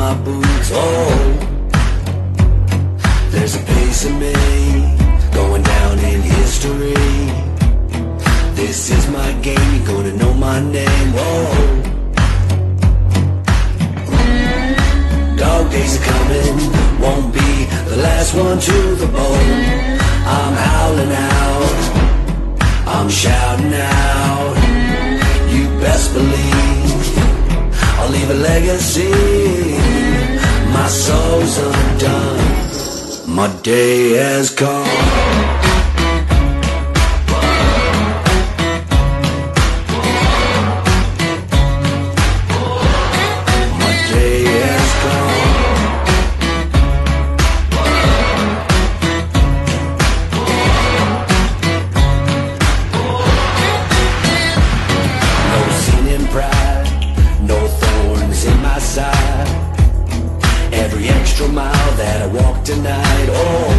my boots. Oh, there's a piece of me going down in history. This is my game, you're gonna know my name. Whoa, dog days are coming, won't be the last one to the bone. I'm howling out, I'm shouting out. You best believe I'll leave a legacy. My soul's undone, my day has come. Every extra mile that I walk tonight, oh,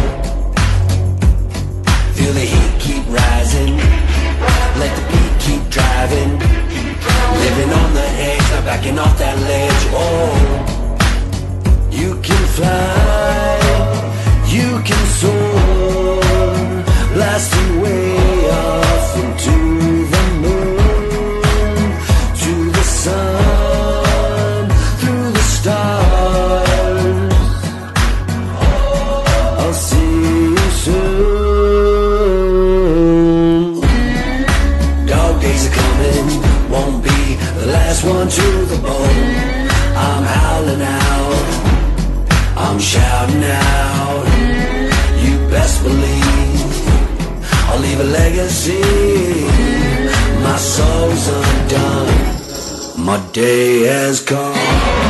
feel the heat keep rising, let the beat keep driving, living on the edge, not backing off that ledge. Oh, you can fly, you can soar, blasting way off into the moon, to the sun, through the stars. Won't be the last one to the bone. I'm howling out, I'm shouting out. You best believe I'll leave a legacy. My soul's undone, my day has come.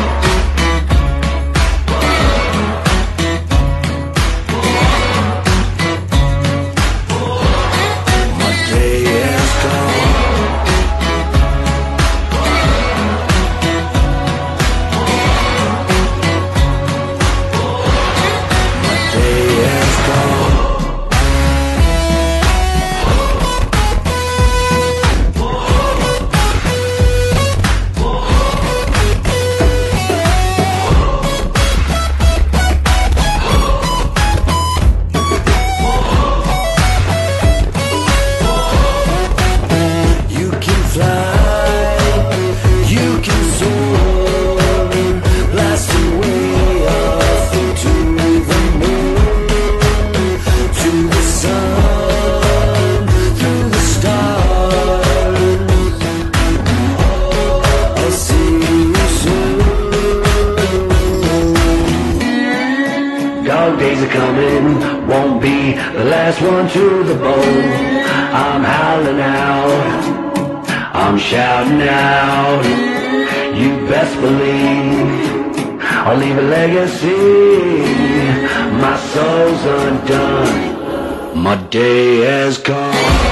Dog days are coming, won't be the last one to the bone. I'm howling out, I'm shouting out. You best believe I'll leave a legacy. My soul's undone, my day has come.